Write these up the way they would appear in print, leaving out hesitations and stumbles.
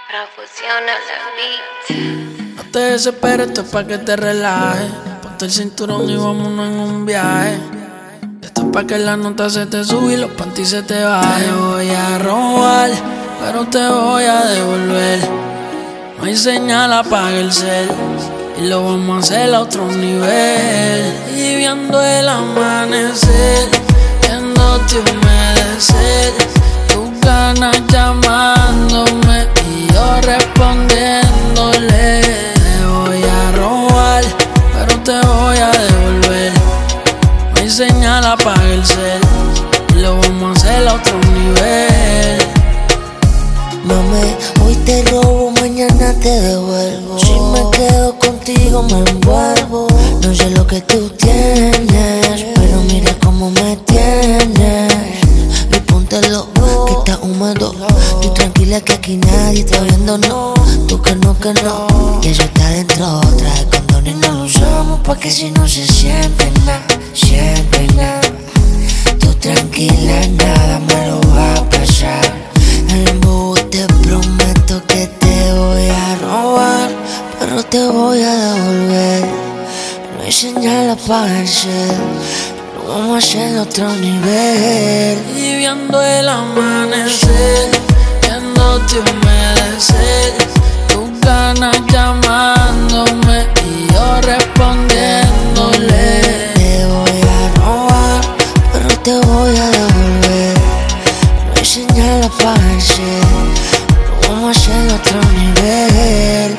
Profusiona la beat. No te desesperes, esto es pa' que te relajes. Ponte el cinturón y vámonos en un viaje. Esto es pa' que la nota se te sube y los panties se te bajen. Te voy a robar, pero te voy a devolver. No hay señal, apaga el cel y lo vamos a hacer a otro nivel. Y viendo el amanecer, viéndote humedecer, tus ganas llamándome y yo respondiéndole. Te voy a robar, pero te voy a devolver. No hay señal, apaga el cel y lo vamos a hacer a otro nivel. Mami, hoy te robo, mañana te devuelvo. Si me quedo contigo me envuelvo. No sé lo que tú tienes, pero mira cómo me tienes. Y póntelo, que está húmedo. Tú tranquila que aquí nadie está viendo, no. Tú que no, que eso está dentro. Trae condones, no lo usamos pa' que si no se siente nada, siente nada. Tú tranquila, nada me lo va a pasar. Te prometo que te voy a robar, pero te voy a devolver. No hay señal, apaga el cel, lo vamos a hacer a otro nivel. Y viendo el amanecer, viéndote humedecer, tus ganas llamándome y yo respondiéndole. Te voy a robar, pero te voy a devolver. No hay señal, apaga el cel, vamos a hacer otro nivel.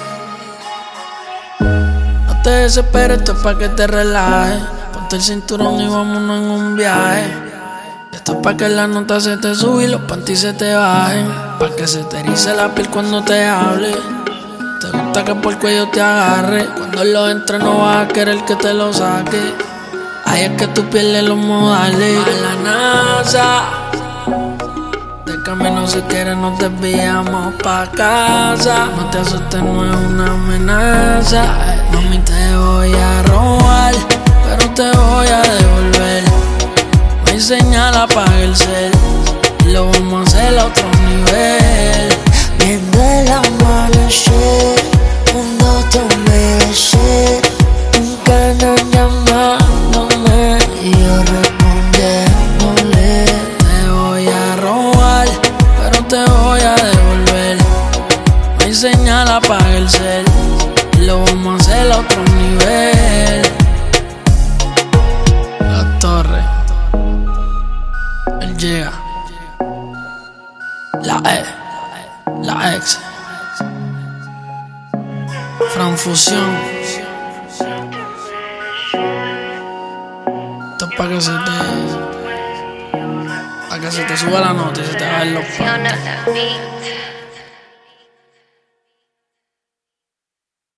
No te desesperes, esto es pa' que te relajes. Ponte el cinturón y vámonos en un viaje. Esto es pa' que la nota se te sube y los panties se te bajen. Pa' que se te erice la piel cuando te hable. Te gusta que por el cuello te agarre. Cuando lo entres no vas a querer que te lo saque. Ahí es que tú pierdes los modales. A la NASA. Camino si quieres nos desviamos pa' casa. No te asustes, no es una amenaza. Mami, te voy a robar, pero te voy a devolver. No hay señal, apaga el cel y lo vamos a hacer a otro nivel. Viendo el amanecer, viendo tu humedecer, tus ganas llamándome y yo respondiéndole. Te voy a robar, pero te voy a devolver. No hay señal, apaga el cel y lo vamos a hacer a otro nivel. La Torre, él llega. La ex. Franfusión. Esto es pa' que se te suba la nota y se te bajen los Profusiona panties. la beat.